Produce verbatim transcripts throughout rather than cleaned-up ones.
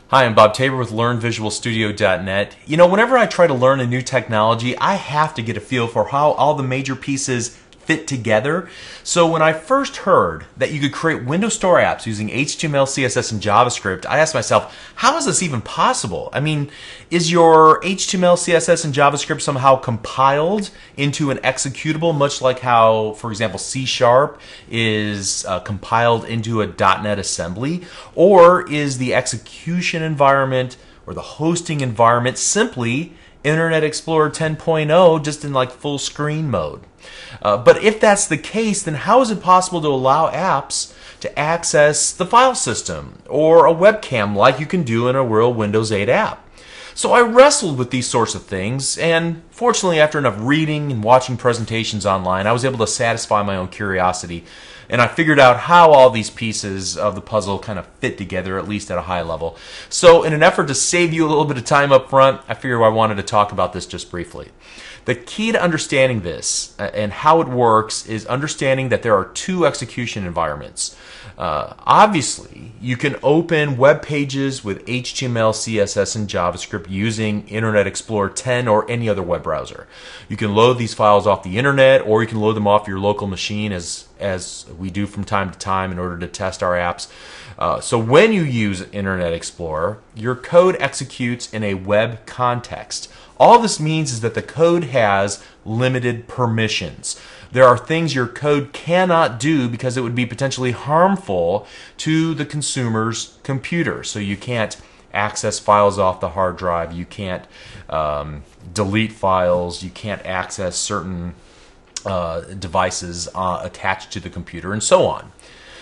Hi, I'm Bob Tabor with Learn Visual Studio dot net. You know, whenever I try to learn a new technology, I have to get a feel for how all the major pieces fit together. So when I first heard that you could create Windows Store apps using H T M L, C S S, and JavaScript, I asked myself, how is this even possible? I mean, is your H T M L, C S S, and JavaScript somehow compiled into an executable, much like how, for example, C Sharp is uh, compiled into a .NET assembly? Or is the execution environment or the hosting environment simply Internet Explorer ten point oh just in like full screen mode? Uh, but if that's the case, then how is it possible to allow apps to access the file system or a webcam like you can do in a real Windows eight app? So I wrestled with these sorts of things, and fortunately, after enough reading and watching presentations online, I was able to satisfy my own curiosity, and I figured out how all these pieces of the puzzle kind of fit together, at least at a high level. So in an effort to save you a little bit of time up front, I figured I wanted to talk about this just briefly. The key to understanding this uh, and how it works is understanding that there are two execution environments. Uh, obviously, you can open web pages with H T M L, C S S, and JavaScript using Internet Explorer ten or any other web browser. You can load these files off the internet, or you can load them off your local machine, as as we do from time to time in order to test our apps. Uh, so when you use Internet Explorer, your code executes in a web context. All this means is that the code has limited permissions. There are things your code cannot do because it would be potentially harmful to the consumer's computer. So you can't access files off the hard drive, you can't um, delete files, you can't access certain uh, devices uh, attached to the computer, and so on.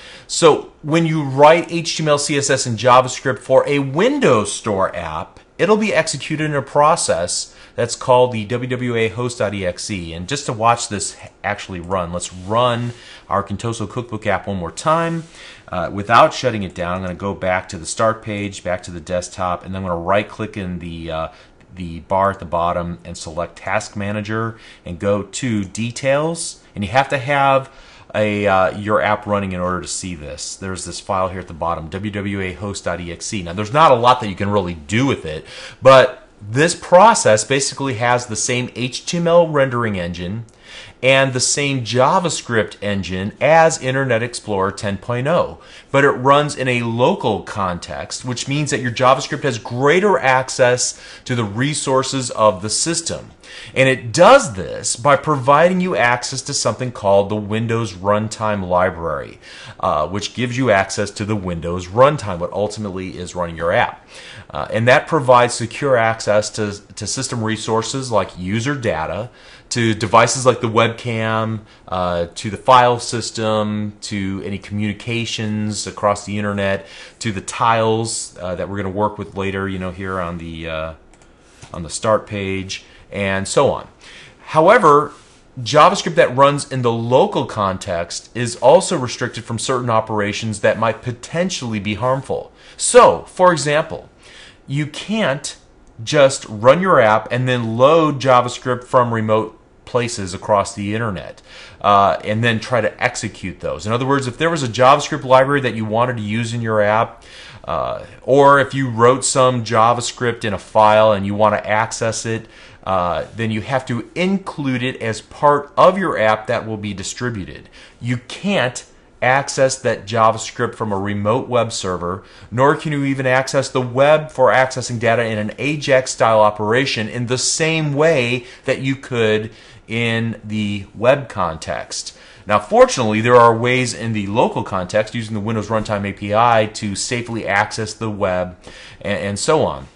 So when you write H T M L, C S S, and JavaScript for a Windows Store app, it'll be executed in a process that's called the W W A host dot E X E. And just to watch this actually run, let's run our Contoso Cookbook app one more time. Uh, without shutting it down, I'm going to go back to the start page, back to the desktop, and then I'm going to right-click in the uh, the bar at the bottom and select Task Manager and go to Details. And you have to have a uh, your app running in order to see this. There's this file here at the bottom, W W A host dot E X E. Now, there's not a lot that you can really do with it, but this process basically has the same H T M L rendering engine and the same JavaScript engine as Internet Explorer ten point oh, but it runs in a local context, which means that your JavaScript has greater access to the resources of the system. And it does this by providing you access to something called the Windows Runtime Library, uh, which gives you access to the Windows runtime, what ultimately is running your app. Uh, and that provides secure access to, to system resources like user data, to devices like the webcam, uh, to the file system, to any communications across the internet, to the tiles uh, that we're going to work with later, you know, here on the uh, on the start page, and so on. However, JavaScript that runs in the local context is also restricted from certain operations that might potentially be harmful. So, for example, you can't just run your app and then load JavaScript from remote places across the internet uh, and then try to execute those. In other words, if there was a JavaScript library that you wanted to use in your app, uh, or if you wrote some JavaScript in a file and you want to access it, uh, then you have to include it as part of your app that will be distributed. You can't access that JavaScript from a remote web server, nor can you even access the web for accessing data in an AJAX-style operation in the same way that you could in the web context. Now, fortunately, there are ways in the local context using the Windows Runtime A P I to safely access the web and, and so on.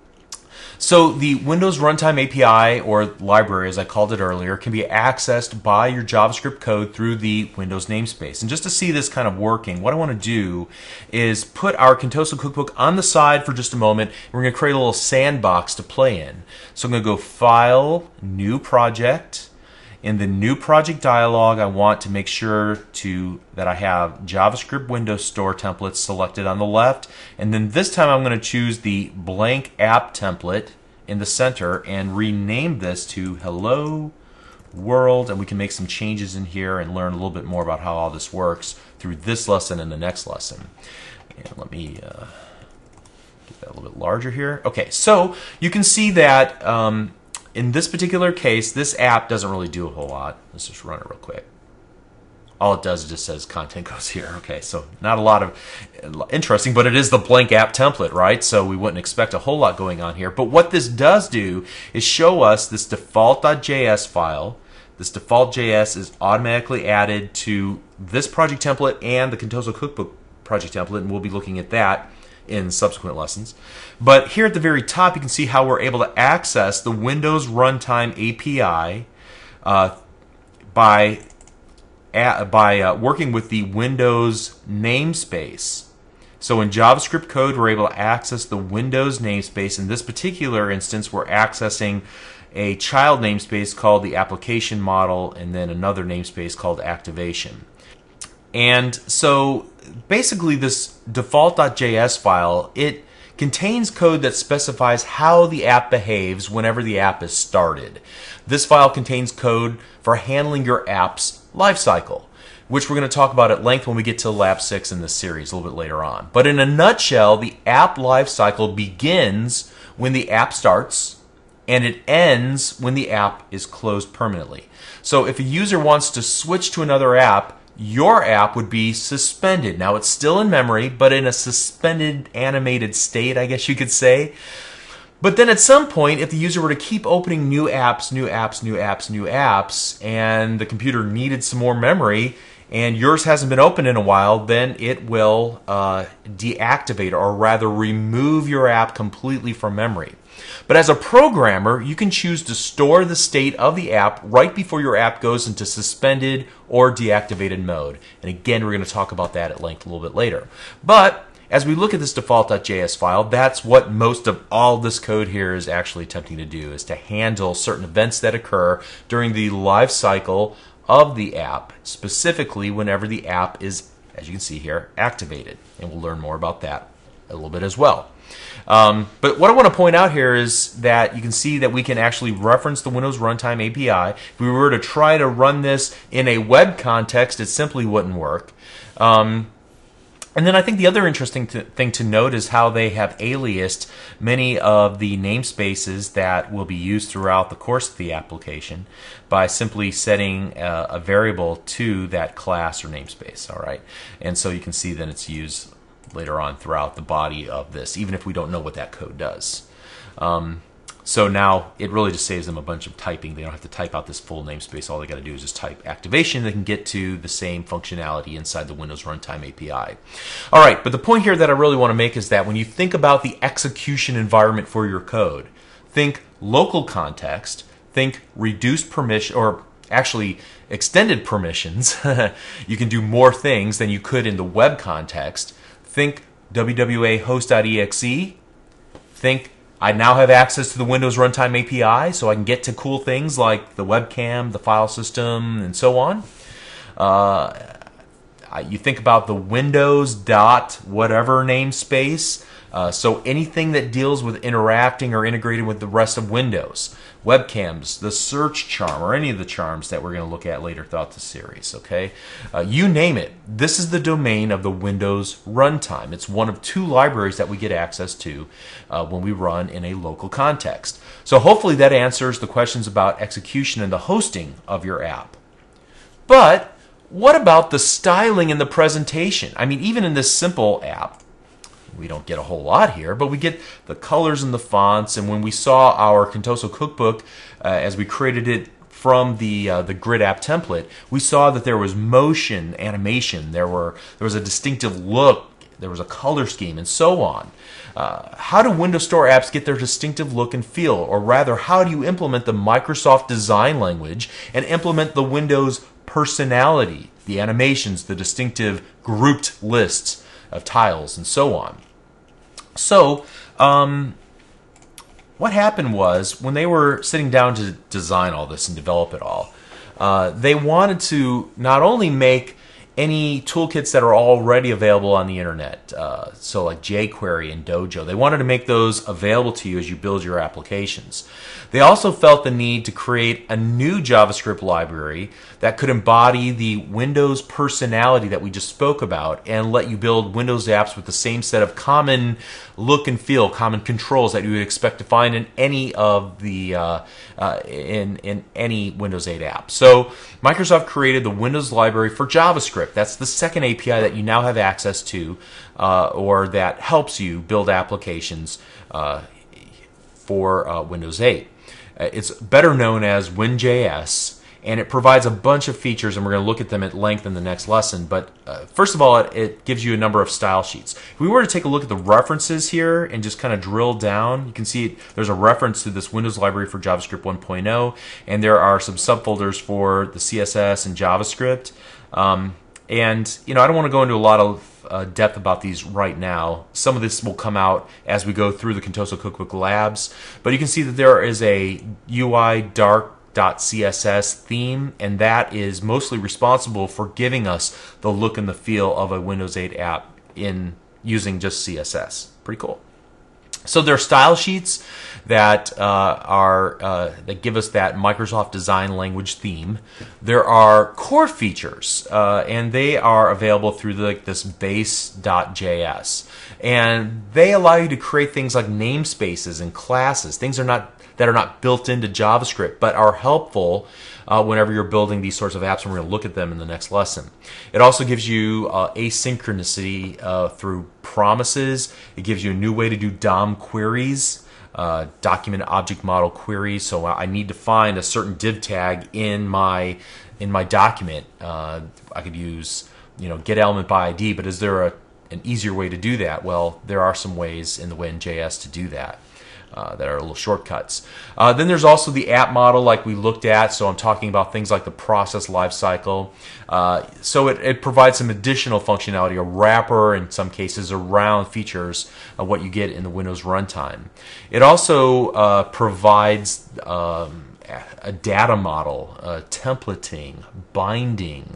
So the Windows Runtime A P I, or library as I called it earlier, can be accessed by your JavaScript code through the Windows namespace. And just to see this kind of working, what I want to do is put our Contoso Cookbook on the side for just a moment. We're going to create a little sandbox to play in. So I'm going to go File, New Project. In the New Project dialog, I want to make sure to that I have JavaScript Windows Store templates selected on the left. And then this time I'm going to choose the blank app template in the center and rename this to Hello World. And we can make some changes in here and learn a little bit more about how all this works through this lesson and the next lesson. And let me uh, Get that a little bit larger here. Okay, so you can see that um, in this particular case, this app doesn't really do a whole lot. Let's just run it real quick. All it does is just says content goes here. Okay, so not a lot of interesting, but it is the blank app template, right? So we wouldn't expect a whole lot going on here. But what this does do is show us this default.js file. This default.js is automatically added to this project template and the Contoso Cookbook project template, and we'll be looking at that in subsequent lessons. But here at the very top, you can see how we're able to access the Windows Runtime A P I uh, by At, by uh, working with the Windows namespace. So in JavaScript code, we're able to access the Windows namespace. In this particular instance, we're accessing a child namespace called the application model, and then another namespace called activation. And so basically this default.js file, it contains code that specifies how the app behaves whenever the app is started. This file contains code for handling your app's lifecycle, which we're going to talk about at length when we get to Lab six in this series a little bit later on. But in a nutshell, the app lifecycle begins when the app starts, and it ends when the app is closed permanently. So if a user wants to switch to another app, your app would be suspended. Now it's still in memory, but in a suspended animated state, I guess you could say. But then at some point, if the user were to keep opening new apps, new apps, new apps, new apps, and the computer needed some more memory, and yours hasn't been open in a while, then it will uh, deactivate, or rather remove your app completely from memory. But as a programmer, you can choose to store the state of the app right before your app goes into suspended or deactivated mode. And again, we're going to talk about that at length a little bit later. But as we look at this default.js file, that's what most of all this code here is actually attempting to do, is to handle certain events that occur during the life cycle of the app, specifically whenever the app is, as you can see here, activated. And we'll learn more about that a little bit as well. Um, but what I want to point out here is that you can see that we can actually reference the Windows Runtime A P I. If we were to try to run this in a web context, it simply wouldn't work. Um, And then I think the other interesting to, thing to note is how they have aliased many of the namespaces that will be used throughout the course of the application by simply setting a, a variable to that class or namespace. All right, and so you can see that it's used later on throughout the body of this, even if we don't know what that code does. Um, So now it really just saves them a bunch of typing. They don't have to type out this full namespace. All they got to do is just type activation. They can get to the same functionality inside the Windows Runtime A P I. All right, but the point here that I really want to make is that when you think about the execution environment for your code, think local context, think reduced permission, or actually extended permissions. You can do more things than you could in the web context. Think W W A host.exe. Think I now have access to the Windows Runtime A P I, so I can get to cool things like the webcam, the file system, and so on. Uh, you think about the Windows dot whatever namespace, uh, so anything that deals with interacting or integrating with the rest of Windows. Webcams, the search charm, or any of the charms that we're going to look at later throughout the series, okay? Uh, you name it. This is the domain of the Windows Runtime. It's one of two libraries that we get access to uh, when we run in a local context. So hopefully that answers the questions about execution and the hosting of your app. But what about the styling and the presentation? I mean, even in this simple app, we don't get a whole lot here, but we get the colors and the fonts. And when we saw our Contoso Cookbook, uh, as we created it from the uh, the grid app template, we saw that there was motion, animation, there were there was a distinctive look, there was a color scheme, and so on. Uh, how do Windows Store apps get their distinctive look and feel? Or rather, how do you implement the Microsoft design language and implement the Windows personality, the animations, the distinctive grouped lists of tiles, and so on? So, um, what happened was, when they were sitting down to design all this and develop it all, uh, they wanted to not only make any toolkits that are already available on the internet, uh, so like jQuery and Dojo. They wanted to make those available to you as you build your applications. They also felt the need to create a new JavaScript library that could embody the Windows personality that we just spoke about and let you build Windows apps with the same set of common look and feel, common controls that you would expect to find in any of the uh, uh, in in any Windows eight app. So Microsoft created the Windows library for JavaScript. That's the second A P I that you now have access to, uh, or that helps you build applications uh, for uh, Windows eight. Uh, it's better known as WinJS, and it provides a bunch of features, and we're going to look at them at length in the next lesson. But uh, first of all, it, it gives you a number of style sheets. If we were to take a look at the references here and just kind of drill down, you can see there's a reference to this Windows library for JavaScript one point oh, and there are some subfolders for the C S S and JavaScript. Um, and, you know, I don't want to go into a lot of uh, depth about these right now. Some of this will come out as we go through the Contoso Cookbook Labs. But you can see that there is a U I dark .css theme, and that is mostly responsible for giving us the look and the feel of a Windows eight app in using just C S S. Pretty cool. So there are style sheets that uh, are uh, that give us that Microsoft Design Language theme. There are core features, uh, and they are available through the, like this base.js, and they allow you to create things like namespaces and classes. Things are not that are not built into JavaScript, but are helpful uh, whenever you're building these sorts of apps, and we're going to look at them in the next lesson. It also gives you uh, asynchronicity uh, through promises. It gives you a new way to do D O M queries, uh, document object model queries. So I need to find a certain div tag in my in my document. Uh, I could use, you know, get element by I D, but is there a an easier way to do that? Well, there are some ways in the WinJS to do that. Uh, that are little shortcuts. Uh, then there's also the app model like we looked at, so I'm talking about things like the process lifecycle. Uh, so it, it provides some additional functionality, a wrapper in some cases around features of what you get in the Windows runtime. It also uh, provides um, a data model, uh, templating, binding,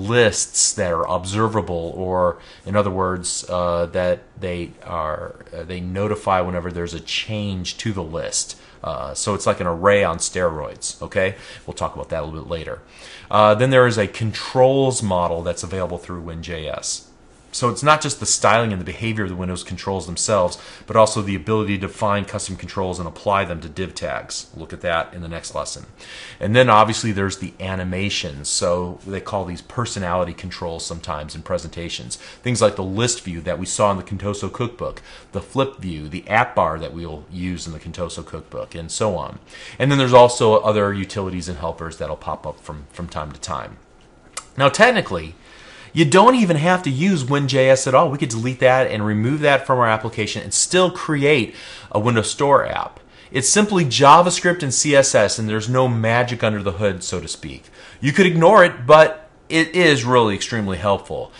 lists that are observable, or in other words, uh, that they are uh, they notify whenever there's a change to the list. Uh, so it's like an array on steroids. Okay, we'll talk about that a little bit later. Uh, then there is a controls model that's available through WinJS. So it's not just the styling and the behavior of the Windows controls themselves, but also the ability to define custom controls and apply them to div tags. We'll look at that in the next lesson. And then obviously there's the animations. So they call these personality controls sometimes in presentations. Things like the list view that we saw in the Contoso Cookbook, the flip view, the app bar that we'll use in the Contoso Cookbook, and so on. And then there's also other utilities and helpers that'll pop up from, from time to time. Now technically, you don't even have to use WinJS at all. We could delete that and remove that from our application and still create a Windows Store app. It's simply JavaScript and C S S, and there's no magic under the hood, so to speak. You could ignore it, but it is really extremely helpful.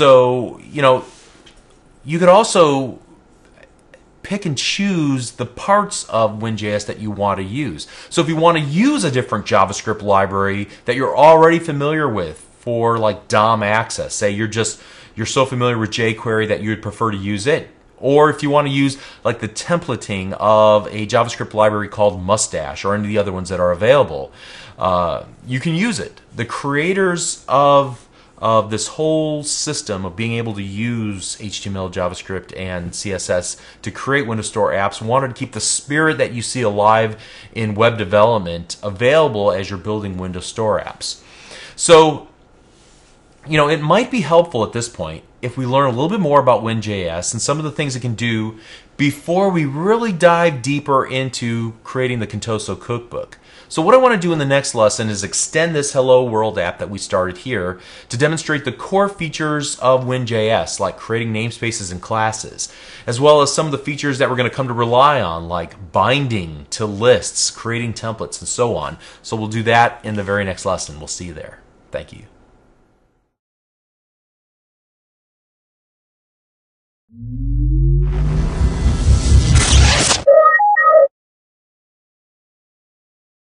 So, you know, you could also pick and choose the parts of WinJS that you want to use. So if you want to use a different JavaScript library that you're already familiar with, for like D O M access, say you're just you're so familiar with jQuery that you would prefer to use it, or if you want to use like the templating of a JavaScript library called Mustache or any of the other ones that are available, uh, you can use it. The creators of of this whole system of being able to use H T M L, JavaScript, and C S S to create Windows Store apps wanted to keep the spirit that you see alive in web development available as you're building Windows Store apps. So, you know, it might be helpful at this point if we learn a little bit more about WinJS and some of the things it can do before we really dive deeper into creating the Contoso Cookbook. So what I want to do in the next lesson is extend this Hello World app that we started here to demonstrate the core features of WinJS, like creating namespaces and classes, as well as some of the features that we're going to come to rely on, like binding to lists, creating templates, and so on. So we'll do that in the very next lesson. We'll see you there. Thank you. Thank you.